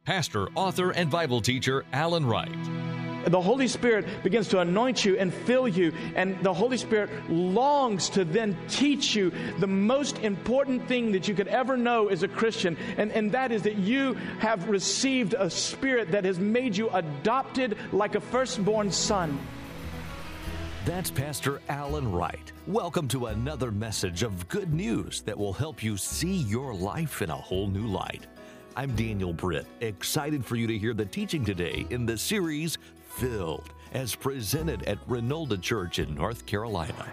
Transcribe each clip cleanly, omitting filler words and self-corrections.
Pastor, author, and Bible teacher Alan Wright. The Holy Spirit begins to anoint you and fill you, and the Holy Spirit longs to then teach you the most important thing that you could ever know as a Christian, and that is that you have received a Spirit that has made you adopted like a firstborn son. That's Pastor Alan Wright. Welcome to another message of good news that will help you see your life in a whole new light. I'm Daniel Britt, excited for you to hear the teaching today in the series Filled, as presented at Renolda Church in North Carolina.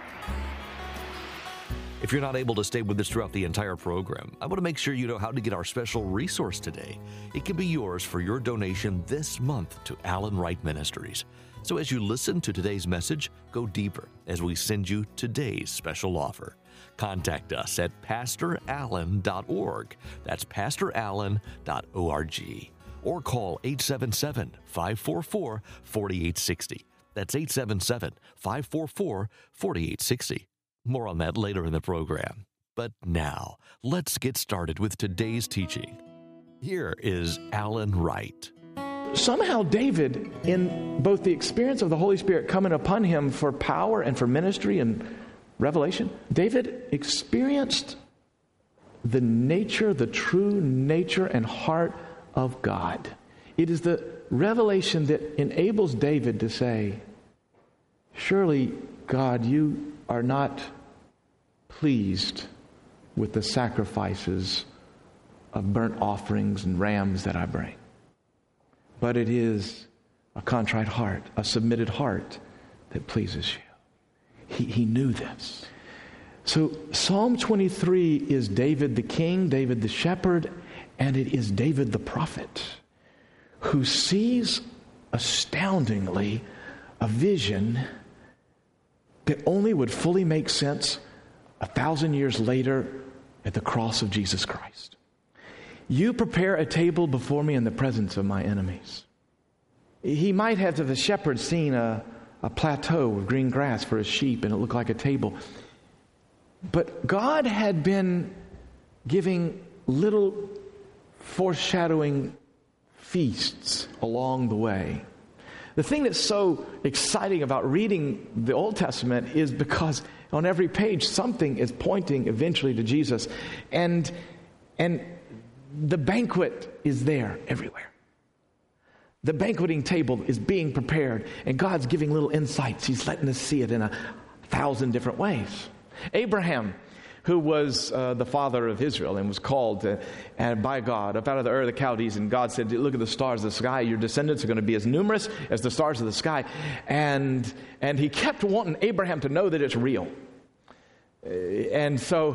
If you're not able to stay with us throughout the entire program, I want to make sure you know how to get our special resource today. It can be yours for your donation this month to Alan Wright Ministries. So as you listen to today's message, go deeper as we send you today's special offer. Contact us at pastorallen.org. That's pastorallen.org. Or call 877-544-4860. That's 877-544-4860. More on that later in the program. But now, let's get started with today's teaching. Here is Alan Wright. Somehow David, in both the experience of the Holy Spirit coming upon him for power and for ministry and revelation, David experienced the nature, the true nature and heart of God. It is the revelation that enables David to say, surely, God, you are not pleased with the sacrifices of burnt offerings and rams that I bring. But it is a contrite heart, a submitted heart that pleases you. He knew this. So Psalm 23 is David the king, David the shepherd, and it is David the prophet who sees astoundingly a vision that only would fully make sense 1,000 years later at the cross of Jesus Christ. You prepare a table before me in the presence of my enemies. He might have, as a shepherd, seen a plateau of green grass for his sheep, and it looked like a table. But God had been giving little foreshadowing feasts along the way. The thing that's so exciting about reading the Old Testament is because on every page something is pointing eventually to Jesus, and the banquet is there everywhere. The banqueting table is being prepared, and God's giving little insights. He's letting us see it in 1,000 different ways. Abraham, who was the father of Israel and was called by God up out of the Ur of the Chaldees, and God said, look at the stars of the sky. Your descendants are going to be as numerous as the stars of the sky. And he kept wanting Abraham to know that it's real. And so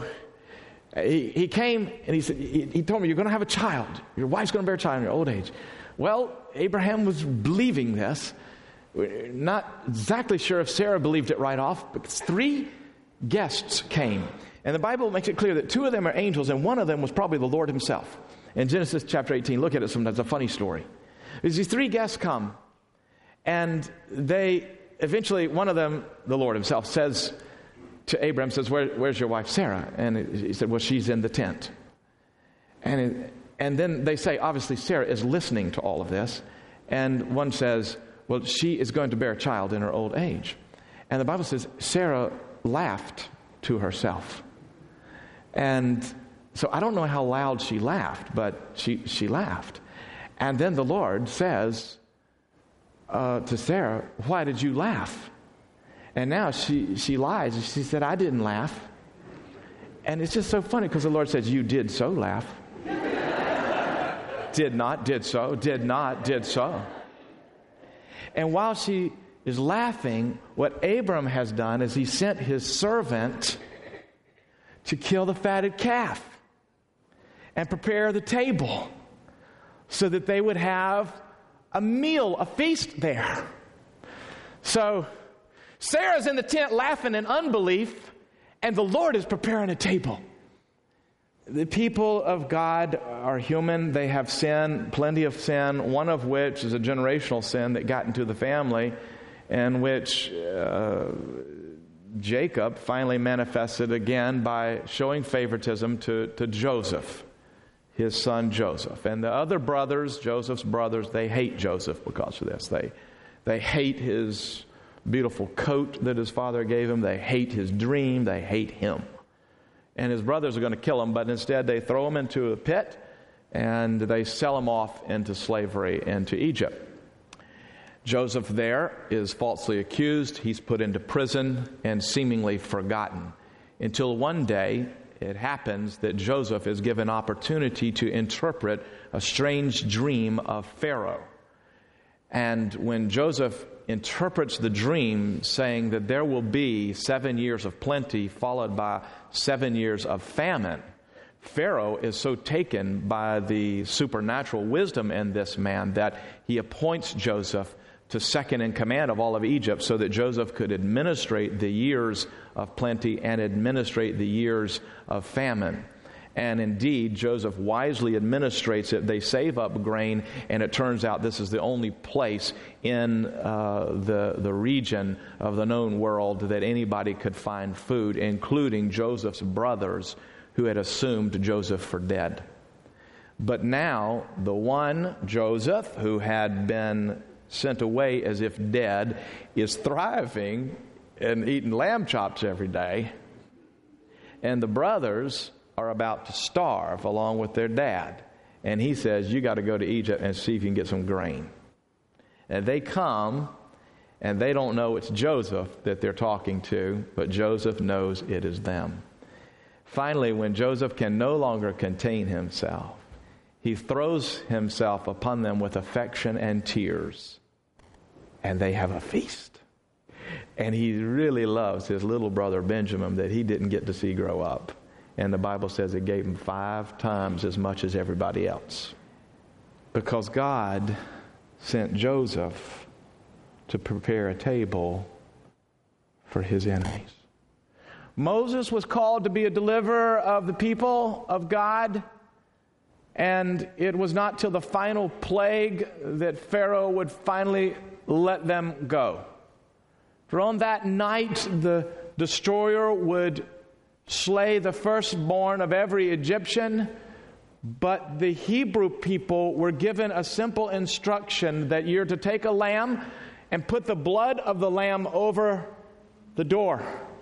he came and he told me, you're going to have a child. Your wife's going to bear a child in your old age. Well, Abraham was believing this. We're not exactly sure if Sarah believed it right off, but 3 guests came. And the Bible makes it clear that 2 of them are angels, and one of them was probably the Lord himself. In Genesis chapter 18, look at it sometimes, it's a funny story. These 3 guests come, and they eventually, one of them, the Lord himself, says to Abraham, says, where's your wife Sarah? And he said, well, she's in the tent. And then they say, obviously Sarah is listening to all of this. And one says, well, she is going to bear a child in her old age. And the Bible says Sarah laughed to herself. And so I don't know how loud she laughed, but she laughed. And then the Lord says to Sarah, why did you laugh? And now she lies, and she said, I didn't laugh. And it's just so funny because the Lord says, you did so laugh. Did not, did so, did not, did so. And while she is laughing, what Abram has done is he sent his servant to kill the fatted calf and prepare the table so that they would have a meal, a feast there. So Sarah's in the tent laughing in unbelief, and the Lord is preparing a table. The people of God are human. They have sin, plenty of sin, one of which is a generational sin that got into the family, in which Jacob finally manifested again by showing favoritism to Joseph, his son Joseph. And the other brothers, Joseph's brothers, they hate Joseph because of this. They hate his beautiful coat that his father gave him. They hate his dream. They hate him. And his brothers are going to kill him, but instead they throw him into a pit and they sell him off into slavery into Egypt. Joseph there is falsely accused. He's put into prison and seemingly forgotten until one day it happens that Joseph is given opportunity to interpret a strange dream of Pharaoh. And when Joseph interprets the dream saying that there will be 7 years of plenty followed by 7 years of famine, Pharaoh is so taken by the supernatural wisdom in this man that he appoints Joseph to second in command of all of Egypt so that Joseph could administrate the years of plenty and administrate the years of famine. And indeed, Joseph wisely administrates it. They save up grain, and it turns out this is the only place in the region of the known world that anybody could find food, including Joseph's brothers who had assumed Joseph for dead. But now, the one, Joseph, who had been sent away as if dead, is thriving and eating lamb chops every day. And the brothers are about to starve along with their dad. And he says, you got to go to Egypt and see if you can get some grain. And they come, and they don't know it's Joseph that they're talking to, but Joseph knows it is them. Finally, when Joseph can no longer contain himself, he throws himself upon them with affection and tears, and they have a feast. And he really loves his little brother Benjamin that he didn't get to see grow up. And the Bible says it gave him 5 times as much as everybody else. Because God sent Joseph to prepare a table for his enemies. Moses was called to be a deliverer of the people of God. And it was not till the final plague that Pharaoh would finally let them go. For on that night, the destroyer would slay the firstborn of every Egyptian, but the Hebrew people were given a simple instruction that you're to take a lamb and put the blood of the lamb over the door.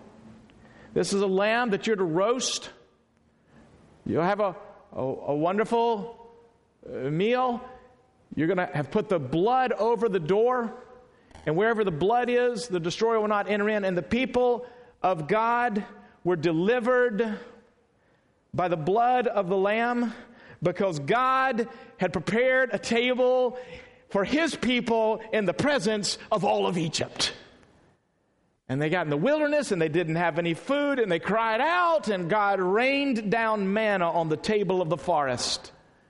This is a lamb that you're to roast. You'll have a wonderful meal. You're going to have put the blood over the door, and wherever the blood is, the destroyer will not enter in. And the people of God were delivered by the blood of the Lamb because God had prepared a table for his people in the presence of all of Egypt. And they got in the wilderness and they didn't have any food and they cried out, and God rained down manna on the table of the forest.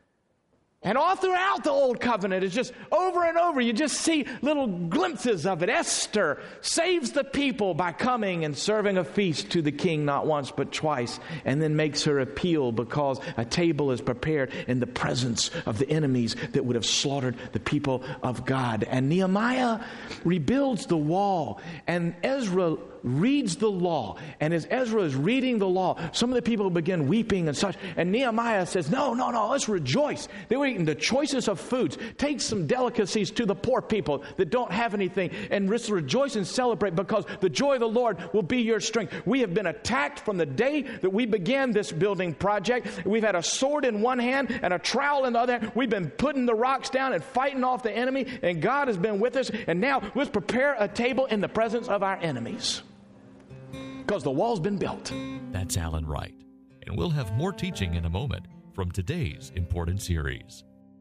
And all throughout the Old Covenant, it's just over and over, you just see little glimpses of it. Esther saves the people by coming and serving a feast to the king not once but twice, and then makes her appeal because a table is prepared in the presence of the enemies that would have slaughtered the people of God. And Nehemiah rebuilds the wall, and Ezra reads the law. And as Ezra is reading the law, some of the people begin weeping and such. And Nehemiah says, no, let's rejoice. They were eating the choicest of foods. Take some delicacies to the poor people that don't have anything, and let's rejoice and celebrate, because the joy of the Lord will be your strength. We have been attacked from the day that we began this building project. We've had a sword in one hand and a trowel in the other hand. We've been putting the rocks down and fighting off the enemy, and God has been with us. And now let's prepare a table in the presence of our enemies, because the wall's been built. That's Alan Wright. And we'll have more teaching in a moment from today's important series.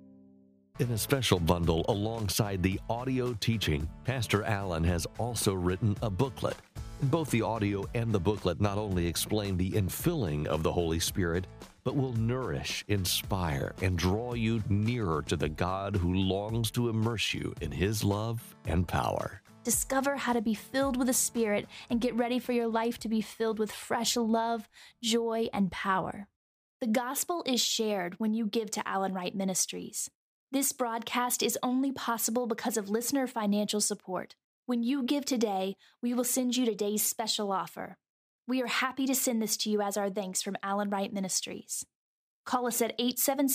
In a special bundle alongside the audio teaching, Pastor Alan has also written a booklet. Both the audio and the booklet not only explain the infilling of the Holy Spirit, but will nourish, inspire, and draw you nearer to the God who longs to immerse you in his love and power. Discover how to be filled with the Spirit and get ready for your life to be filled with fresh love, joy, and power. The gospel is shared when you give to Alan Wright Ministries. This broadcast is only possible because of listener financial support. When you give today, we will send you today's special offer. We are happy to send this to you as our thanks from Alan Wright Ministries. Call us at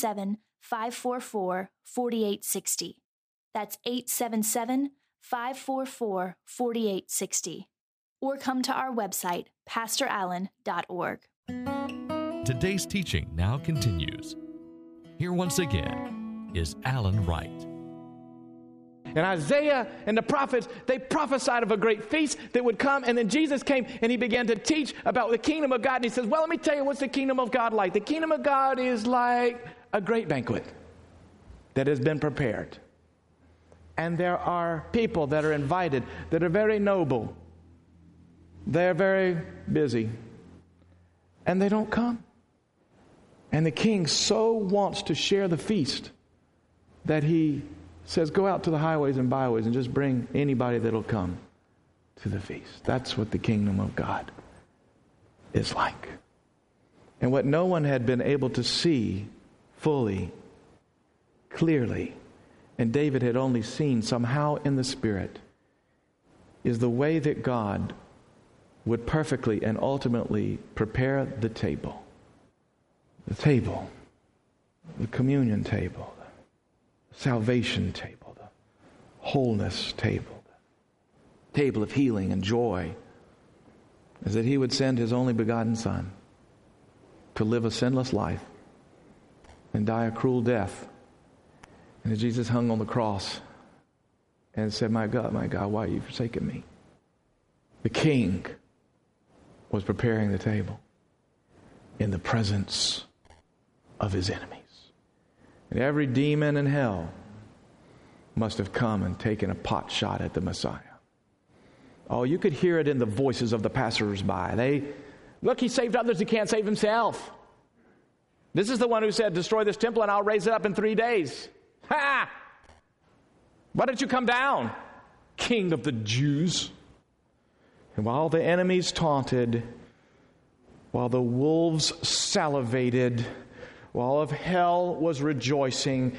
877-544-4860. That's 877-544-4860. Or come to our website, pastorallen.org. Today's teaching now continues. Here once again is Alan Wright. And Isaiah and the prophets, they prophesied of a great feast that would come. And then Jesus came and he began to teach about the kingdom of God. And he says, well, let me tell you what's the kingdom of God like. The kingdom of God is like a great banquet that has been prepared. And there are people that are invited that are very noble. They're very busy. And they don't come. And the king so wants to share the feast that he says, go out to the highways and byways and just bring anybody that'll come to the feast. That's what the kingdom of God is like. And what no one had been able to see fully, clearly, and David had only seen somehow in the Spirit, is the way that God would perfectly and ultimately prepare the table. The table, the communion table, the salvation table, the wholeness table, the table of healing and joy, is that he would send his only begotten Son to live a sinless life and die a cruel death. And as Jesus hung on the cross and said, my God, why have you forsaken me? The King was preparing the table in the presence of his enemies. And every demon in hell must have come and taken a pot shot at the Messiah. Oh, you could hear it in the voices of the passersby. Look, he saved others, he can't save himself. This is the one who said, destroy this temple and I'll raise it up in 3 days. Ha! Why don't you come down, King of the Jews? And while the enemies taunted, while the wolves salivated, while all of hell was rejoicing,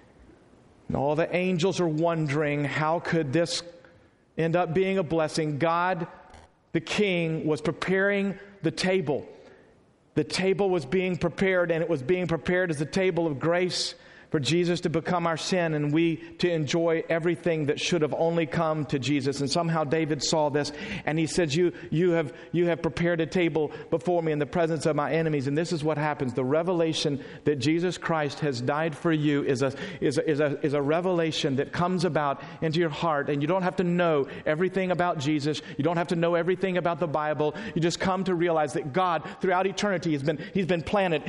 and all the angels are wondering, how could this end up being a blessing? God, the King, was preparing the table. The table was being prepared, and it was being prepared as a table of grace for Jesus to become our sin and we to enjoy everything that should have only come to Jesus. And somehow David saw this and he said, you have prepared a table before me in the presence of my enemies. And this is what happens. The revelation that Jesus Christ has died for you is a revelation that comes about into your heart. And you don't have to know everything about Jesus. You don't have to know everything about the Bible. You just come to realize that God throughout eternity He's been planning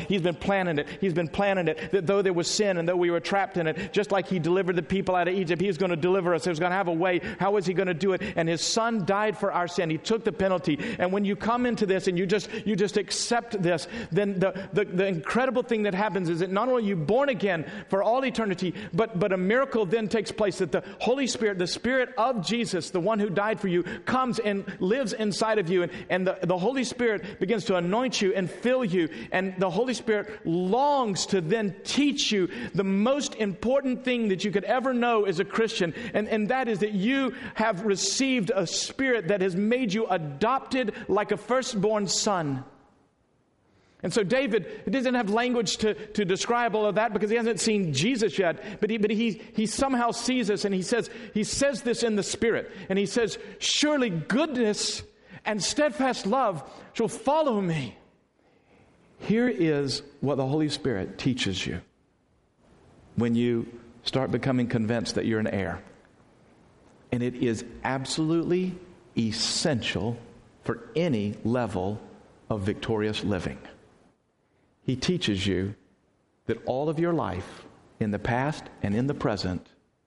it, that though there was sin and though we were trapped in it, just like he delivered the people out of Egypt, he's going to deliver us. He's going to have a way. How is he going to do it? And his Son died for our sin. He took the penalty. And when you come into this and you just accept this, then the incredible thing that happens is that not only are you born again for all eternity, but a miracle then takes place, that the Holy Spirit, the Spirit of Jesus, the one who died for you, comes and lives inside of you. And the Holy Spirit begins to anoint you and fill you. And the Holy Spirit longs to then teach you the most important thing that you could ever know as a Christian, and that is that you have received a Spirit that has made you adopted like a firstborn son. And so David doesn't have language to describe all of that because he hasn't seen Jesus yet, but he somehow sees this, and he says this in the Spirit, and he says, surely goodness and steadfast love shall follow me. Here is what the Holy Spirit teaches you when you start becoming convinced that you're an heir. And it is absolutely essential for any level of victorious living. He teaches you that all of your life, in the past and in the present,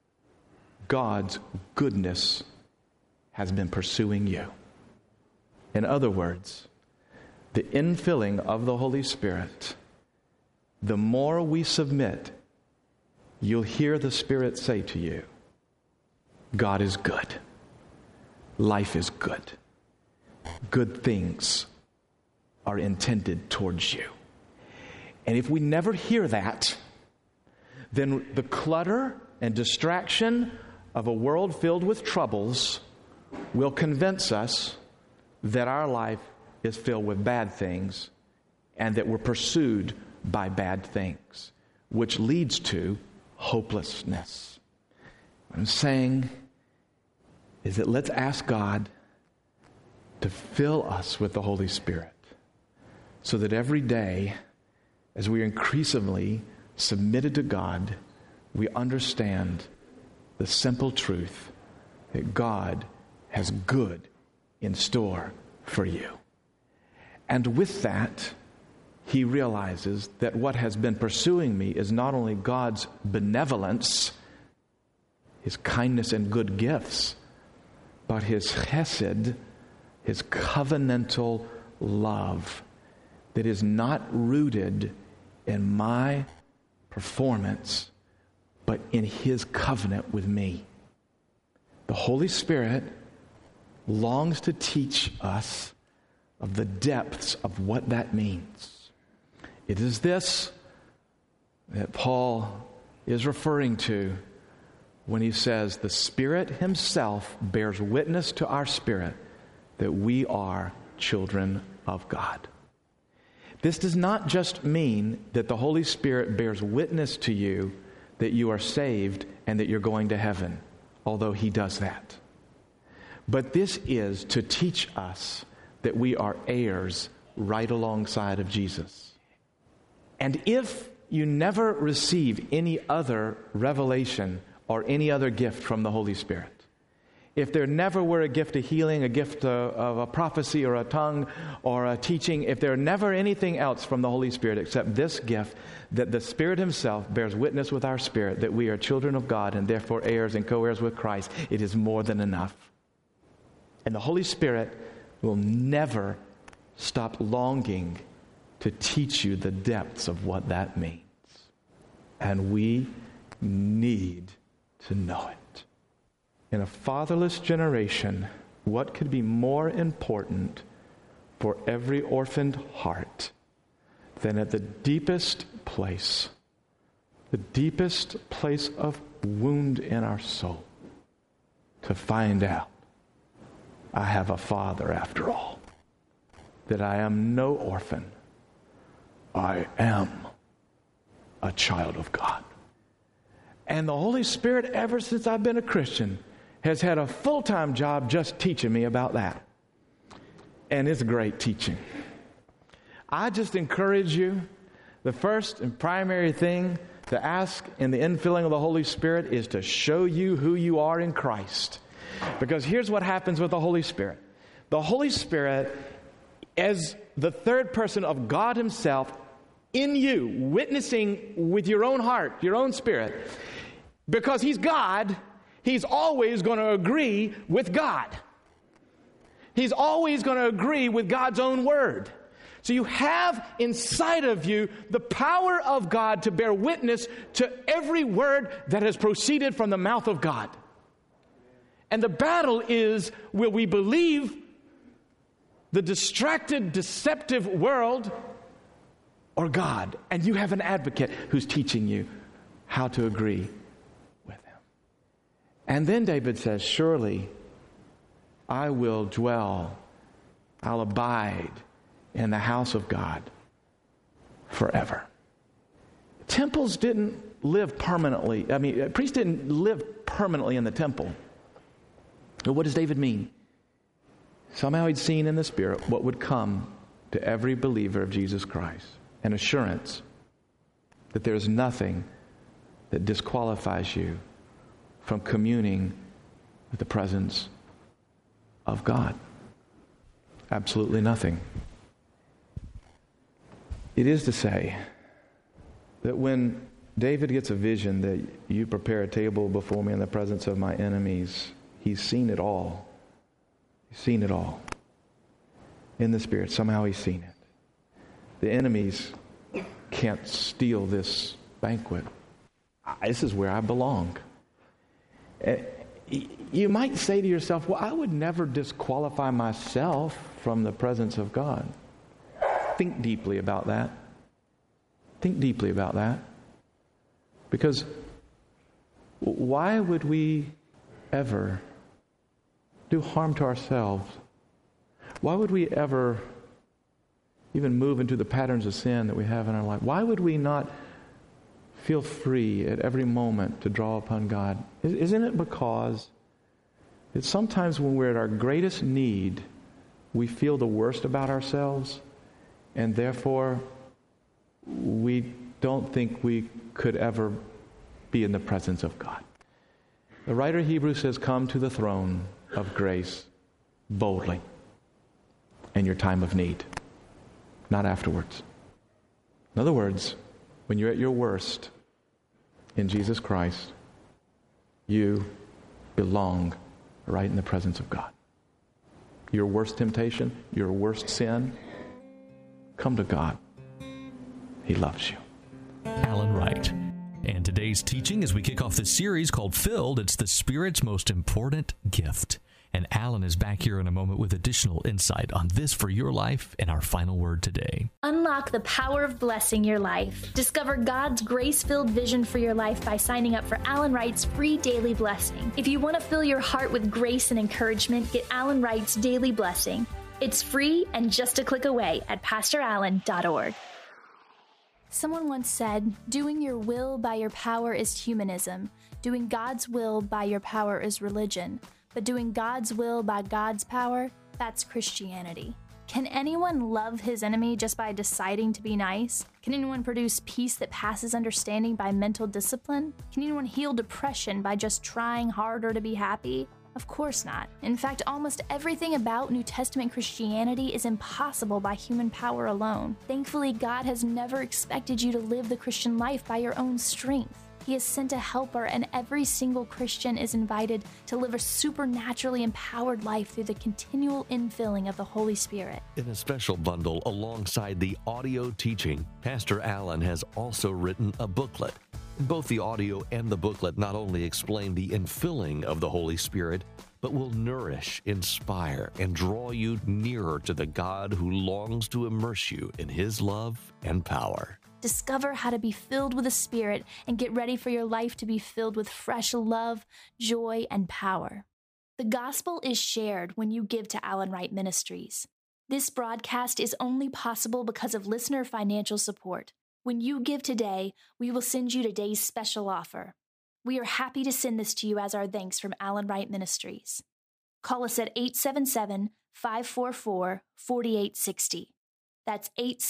God's goodness has been pursuing you. In other words, the infilling of the Holy Spirit, the more we submit, you'll hear the Spirit say to you, God is good. Life is good. Good things are intended towards you. And if we never hear that, then the clutter and distraction of a world filled with troubles will convince us that our life is filled with bad things and that we're pursued by bad things, which leads to hopelessness. What I'm saying is that let's ask God to fill us with the Holy Spirit so that every day, as we are increasingly submitted to God, we understand the simple truth that God has good in store for you. And with that, he realizes that what has been pursuing me is not only God's benevolence, his kindness and good gifts, but his chesed, his covenantal love that is not rooted in my performance, but in his covenant with me. The Holy Spirit longs to teach us of the depths of what that means. It is this that Paul is referring to when he says, the Spirit himself bears witness to our spirit that we are children of God. This does not just mean that the Holy Spirit bears witness to you that you are saved and that you're going to heaven, although he does that. But this is to teach us that we are heirs right alongside of Jesus. And if you never receive any other revelation or any other gift from the Holy Spirit, if there never were a gift of healing, a gift of a prophecy or a tongue or a teaching, if there never anything else from the Holy Spirit except this gift, that the Spirit himself bears witness with our spirit that we are children of God and therefore heirs and co-heirs with Christ, it is more than enough. And the Holy Spirit will never stop longing to teach you the depths of what that means. And we need to know it. In a fatherless generation, what could be more important for every orphaned heart than at the deepest place of wound in our soul, to find out I have a father after all, that I am no orphan, I am a child of God. And the Holy Spirit, ever since I've been a Christian, has had a full-time job just teaching me about that. And it's great teaching. I just encourage you, the first and primary thing to ask in the infilling of the Holy Spirit is to show you who you are in Christ. Because here's what happens with the Holy Spirit. The Holy Spirit, as the third person of God himself in you, witnessing with your own heart, your own spirit, because he's God, he's always going to agree with God. He's always going to agree with God's own word. So you have inside of you the power of God to bear witness to every word that has proceeded from the mouth of God. And the battle is, will we believe the distracted, deceptive world or God? And you have an advocate who's teaching you how to agree with him. And then David says, surely I will dwell, I'll abide in the house of God forever. Temples didn't live permanently. Priests didn't live permanently in the temple. But what does David mean? Somehow he'd seen in the Spirit what would come to every believer of Jesus Christ. An assurance that there is nothing that disqualifies you from communing with the presence of God. Absolutely nothing. It is to say that when David gets a vision that you prepare a table before me in the presence of my enemies, he's seen it all. He's seen it all. In the Spirit, somehow he's seen it. The enemies can't steal this banquet. This is where I belong. You might say to yourself, well, I would never disqualify myself from the presence of God. Think deeply about that. Think deeply about that. Because why would we ever do harm to ourselves? Why would we ever even move into the patterns of sin that we have in our life, why would we not feel free at every moment to draw upon God? Isn't it because it's sometimes when we're at our greatest need, we feel the worst about ourselves, and therefore we don't think we could ever be in the presence of God. The writer of Hebrews says, come to the throne of grace boldly in your time of need, not afterwards. In other words, when you're at your worst in Jesus Christ, you belong right in the presence of God. Your worst temptation, your worst sin, come to God. He loves you. Alan Wright. And today's teaching, as we kick off this series called Filled, it's the Spirit's most important gift. And Alan is back here in a moment with additional insight on this for your life and our final word today. Unlock the power of blessing your life. Discover God's grace-filled vision for your life by signing up for Alan Wright's free daily blessing. If you want to fill your heart with grace and encouragement, get Alan Wright's daily blessing. It's free and just a click away at PastorAlan.org. Someone once said, doing your will by your power is humanism. Doing God's will by your power is religion. But doing God's will by God's power, that's Christianity. Can anyone love his enemy just by deciding to be nice? Can anyone produce peace that passes understanding by mental discipline? Can anyone heal depression by just trying harder to be happy? Of course not. In fact, almost everything about New Testament Christianity is impossible by human power alone. Thankfully, God has never expected you to live the Christian life by your own strength. He has sent a helper, and every single Christian is invited to live a supernaturally empowered life through the continual infilling of the Holy Spirit. In a special bundle alongside the audio teaching, Pastor Alan has also written a booklet. Both the audio and the booklet not only explain the infilling of the Holy Spirit, but will nourish, inspire, and draw you nearer to the God who longs to immerse you in His love and power. Discover how to be filled with the Spirit and get ready for your life to be filled with fresh love, joy, and power. The gospel is shared when you give to Alan Wright Ministries. This broadcast is only possible because of listener financial support. When you give today, we will send you today's special offer. We are happy to send this to you as our thanks from Alan Wright Ministries. Call us at 877-544-4860. That's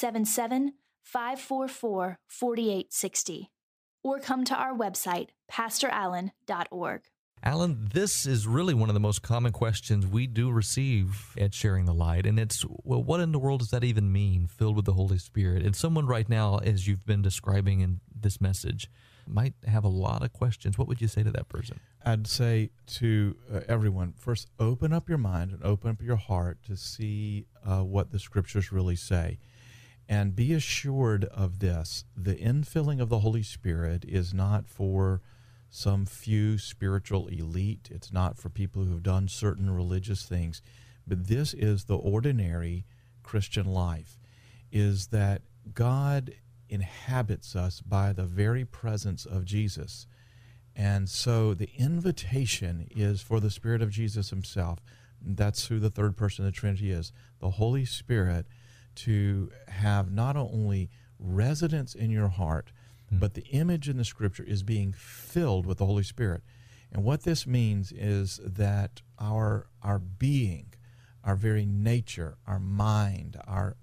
877-544-4860. Or come to our website, PastorAlan.org. Alan, this is really one of the most common questions we do receive at Sharing the Light, and it's, well, what in the world does that even mean, filled with the Holy Spirit? And someone right now, as you've been describing in this message, might have a lot of questions. What would you say to that person? I'd say to everyone, first, open up your mind and open up your heart to see what the Scriptures really say. And be assured of this: the infilling of the Holy Spirit is not for some few spiritual elite. It's not for people who have done certain religious things. But this is the ordinary Christian life, is that God inhabits us by the very presence of Jesus. And so the invitation is for the Spirit of Jesus Himself. That's who the third person of the Trinity is, the Holy Spirit, to have not only residence in your heart, but the image in the Scripture is being filled with the Holy Spirit. And what this means is that our being, our very nature, our mind, our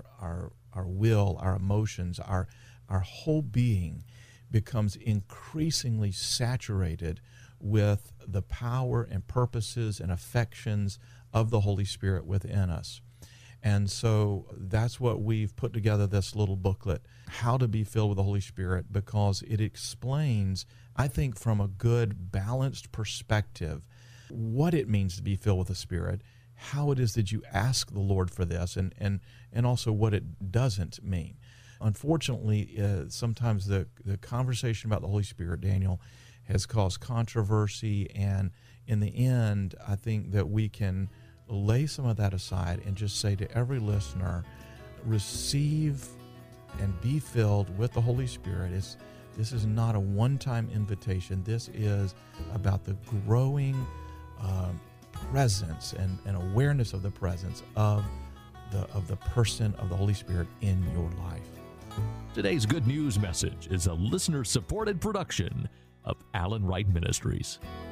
will, our emotions, our whole being becomes increasingly saturated with the power and purposes and affections of the Holy Spirit within us. And so that's what we've put together, this little booklet, How to Be Filled with the Holy Spirit, because it explains, I think, from a good, balanced perspective, what it means to be filled with the Spirit, how it is that you ask the Lord for this, and also what it doesn't mean. Unfortunately, sometimes the conversation about the Holy Spirit, Daniel, has caused controversy, and in the end, I think that we can lay some of that aside and just say to every listener, receive and be filled with the Holy Spirit. This is not a one-time invitation. This is about the growing presence and awareness of the presence of the person of the Holy Spirit in your life. Today's good news message is a listener-supported production of Alan Wright Ministries.